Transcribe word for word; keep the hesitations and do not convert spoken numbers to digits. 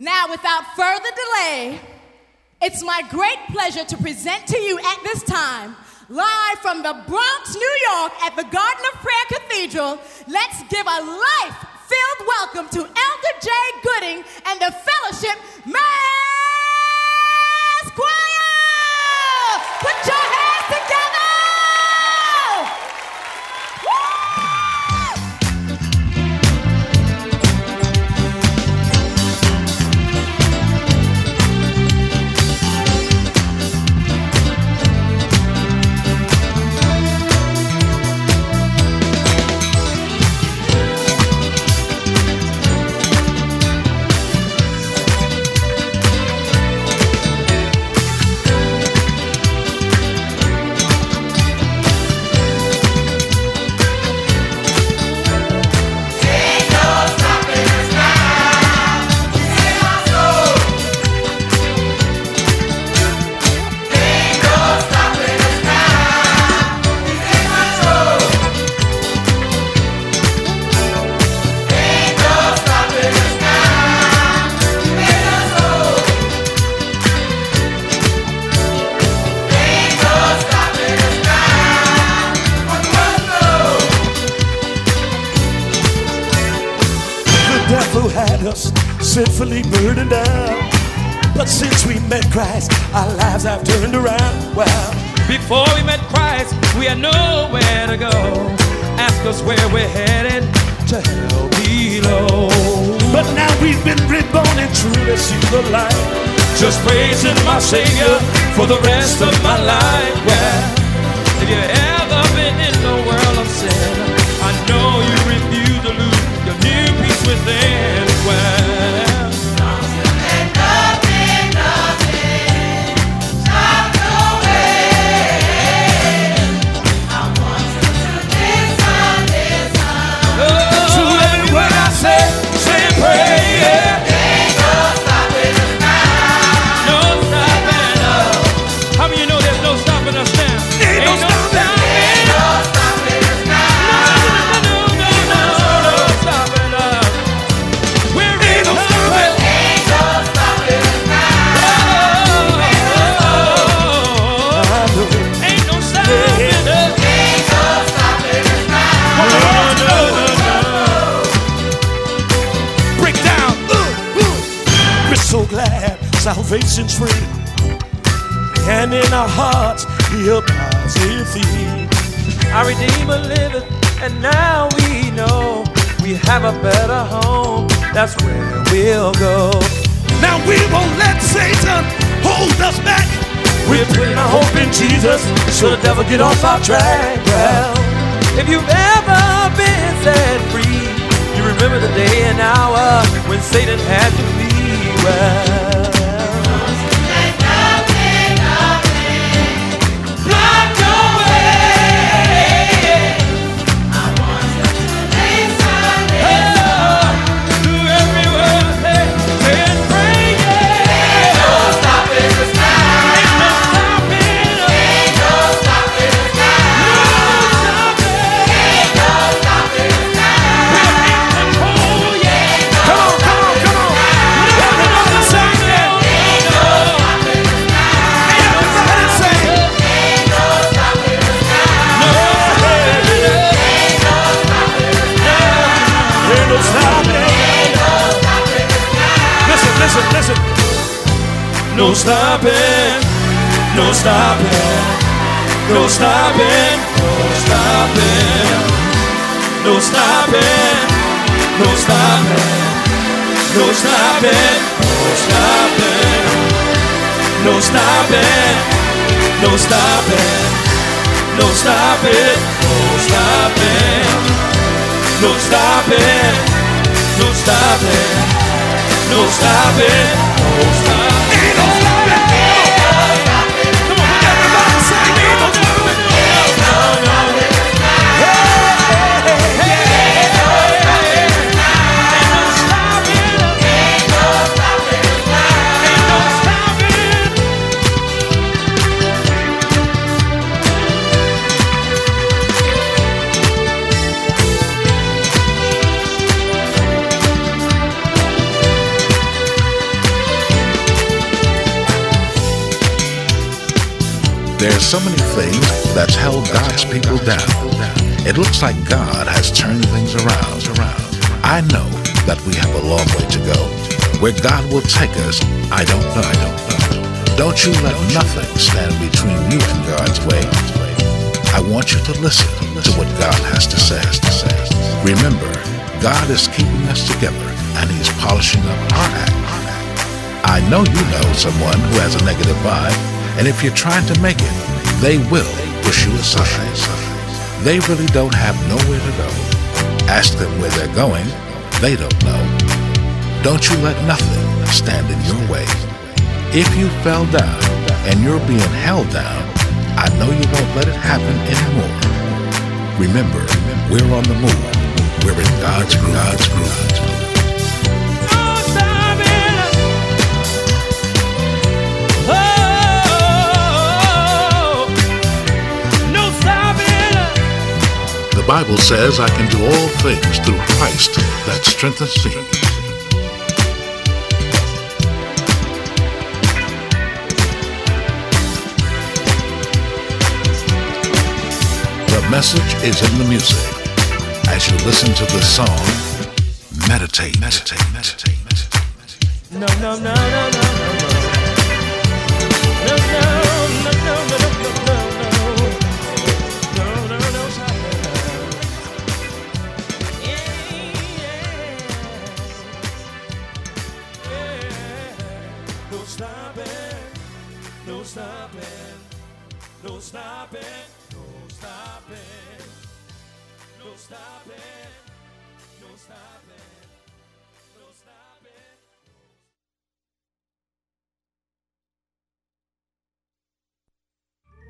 Now, without further delay, it's my great pleasure to present to you at this time, live from the Bronx, New York, at the Garden of Prayer Cathedral, let's give a life-filled welcome to Elder J. Gooding and the Fellowship Mass Choir! Put your hands together! Sinfully burdened down, but since we met Christ, our lives have turned around. Well, before we met Christ, we had nowhere to go. Ask us where we're headed, to hell below. But now we've been reborn and truly see the light. Just praising my Savior for the rest of my life. Well, if you've ever been in the world of sin, I know you refuse to lose your new peace within. Well, salvation's free, and in our hearts He abides with Thee. Our Redeemer liveth, and now we know we have a better home. That's where we'll go. Now we won't let Satan hold us back. We're putting our hope in Jesus, so the devil get off our track. Well, if you've ever been set free, you remember the day and hour when Satan had to leave. Well, no stopping, no stopping, no stopping, no stopping, no stopping, no stopping, no stopping, no stopping, no stopping, no stopping, no stopping, no stopping, no stopping, no stopping, no stopping, no stopping. Ain't no stopping. Come on, everybody say ain't no stopping. No, no. Hey, hey, hey, ain't no stopping. Ain't no stopping. Ain't no stopping. There's so many things that's held God's people down. It looks like God has turned things around. I know that we have a long way to go. Where God will take us, I don't know. I don't know. Don't you let nothing stand between you and God's way. I want you to listen to what God has to say. Remember, God is keeping us together and He's polishing up our act. I know you know someone who has a negative vibe, and if you're trying to make it, they will push you aside. They really don't have nowhere to go. Ask them where they're going. They don't know. Don't you let nothing stand in your way. If you fell down and you're being held down, I know you won't let it happen anymore. Remember, we're on the move. We're in God's groove. God's groove. The Bible says I can do all things through Christ that strengthens me. The message is in the music. As you listen to this song, meditate, meditate, meditate, meditate. No, no, no, no, no, no, no. No, no, no, no, no, no, no, no. No, no, no, stop it. Yeah, yeah. Yeah. No stopping, no stopping, no stopping, no stopping, no stopping, no stopping.